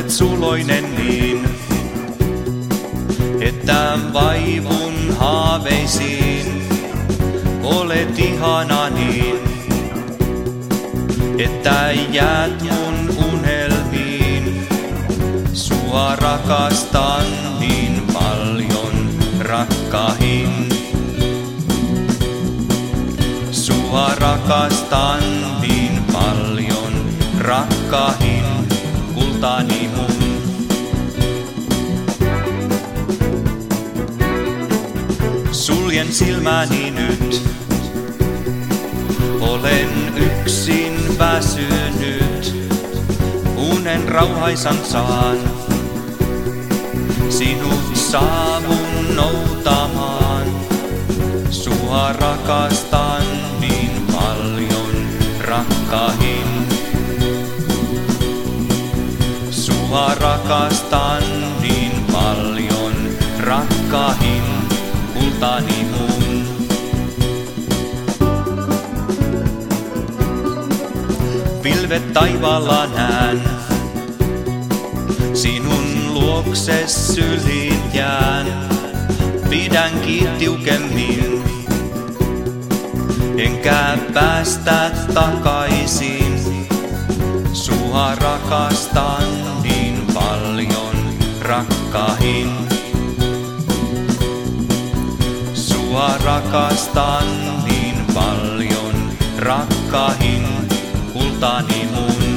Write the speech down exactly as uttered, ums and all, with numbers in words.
olet suloinen niin, että vaivun haaveisiin. Olet ihana niin, että jäät mun unelmiin. Sua rakastan niin paljon, rakkahin. Sua rakastan niin paljon, rakkahin, kultani mun. Suljen silmäni nyt, olen yksin väsynyt. Unen rauhaisan saan, sinut saavun noutamaan. Sua rakastan niin paljon, rakkahin. Sua rakastan niin paljon, rakkahin, kultani mun. Pilvet taivaalla nään, sinun luokses syliin jään. Pidänkin tiukemmin, enkä päästä takaisin. Sua rakastan niin paljon, rakkahin. Sua rakastan niin paljon, rakkahin, kultani mun.